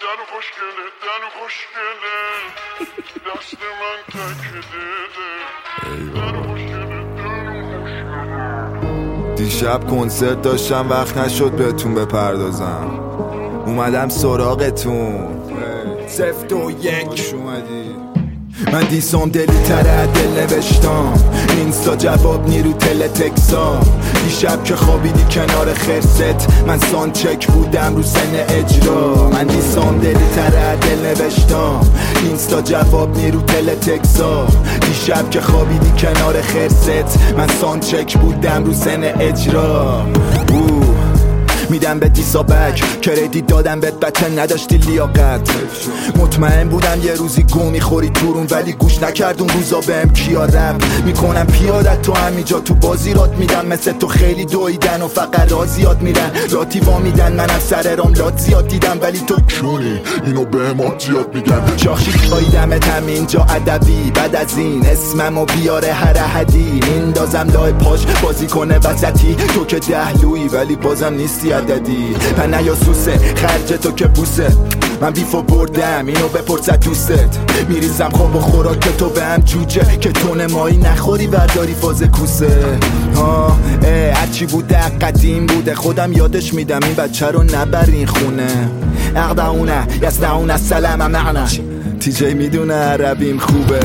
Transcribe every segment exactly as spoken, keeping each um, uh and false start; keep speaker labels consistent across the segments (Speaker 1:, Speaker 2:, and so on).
Speaker 1: دلو خوشگله دلو خوشگله دست من تکده دلو خوشگله
Speaker 2: دیشب کنسرت داشتم وقت نشد بهتون بپردازم اومدم سراغتون سفت و یک اومدی من دیسام دلی تره دل نوشتم اینستا جواب نیرو تل تکسام دیشب که خوابیدی کنار خرست من سان چک بودم رو سن اجرا من دیسام دلی تره دل نوشتم اینستا جواب نیرو تل تکسام دیشب که خوابیدی کنار خرست من سان چک بودم رو سن اجرا اوه میدم به دیسابک کردیت دادم بهت بچه نداشتی لیاقت مطمئن بودم یه روزی گو میخوری تورون ولی گوش نکرد اون روزا بهم کیا رب میکنم پیادت تو همینجا تو بازی رات میدم مثل تو خیلی دویدن و فقط رازیات میرن راتی وا میدن منم سر رام لات زیاد دیدم ولی تو
Speaker 1: کونی اینو بهم آتیات میگن
Speaker 2: شاخی کایدمت همینجا ادبی بعد از این اسممو بیاره هر احدی میندازم لای پاش بازی کنه وسطی تو که دهلویی ولی بازم نیستی عددی پنه یا سوسه خرج تو که بوسه من بیفو بردم اینو بپرسد دوستت میریزم خواب و خوراک تو به هم جوجه که تون مایی نخوری ورداری فاز کوسه ها هرچی بوده قدیم بوده خودم یادش میدم این بچه رو نبرین خونه اقدعونه یسنعونه سلام معنا تیجی میدونه عربیم خوبه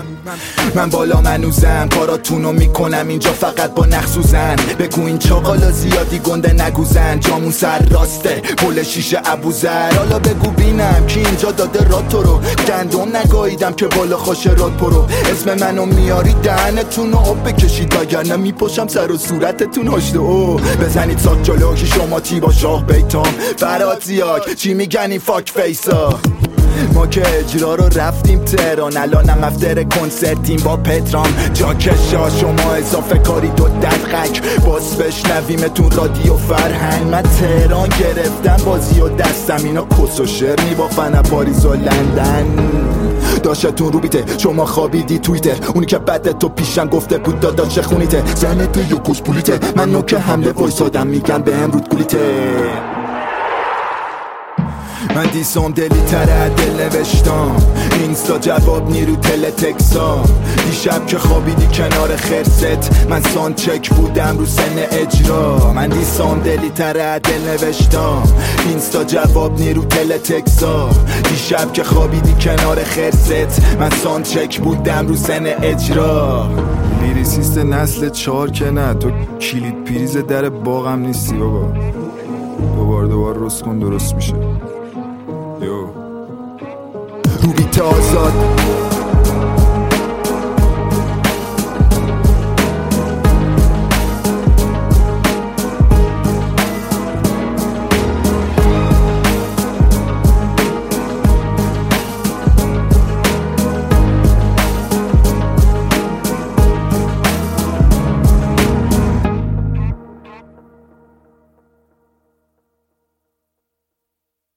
Speaker 2: من بالا منوزم کاراتونو میکنم اینجا فقط با نخسوزن بگو این چاقالا زیادی گنده نگوزن جامون سر راسته پل شیشه ابوذر حالا بگو بینم کی اینجا داده رات تو رو گندم نگاهیدم که بالا خوش رات پرو اسم منو میاری دهنتونو آب بکشید وگرنه میپشم سر و صورتتون هشته او بزنید ساک جلو که شما تی با شاه بیتام فراد زیاک چی میگن این فاک فیسا ما که اجرا رو رفتیم تهران الانم افتر کنسرتیم با پترام جاکشا شما اضافه کاری دو دقیق باز بشنویمتون رادیو فرهنگ من تهران گرفتم بازی و دستم اینا کس و شر میبافن پاریز و لندن داشتون رو بیته شما خوابیدی تویتر اونی که بعد تو پیشم گفته بود دادا چه خونیته زنت یا کس پولیته من نوکه حمله وایسادم میگن به امرود گولیته من دیسام دلی تره دل نوشتم اینستا جواب نیرو تل تکسام دیشب که خوابیدی کنار خرست من سان چک بودم رو سن اجرا من دیسام دلی تره دل نوشتم اینستا جواب نیرو تل تکسام دیشب که خوابیدی کنار خرست من سان چک بودم رو سن اجرا لیریسیست نسل چهار که نه تو کلید پریز در باغم نیستی بابا دوبار دوبار رست کن درست میشه رو بیت آزاد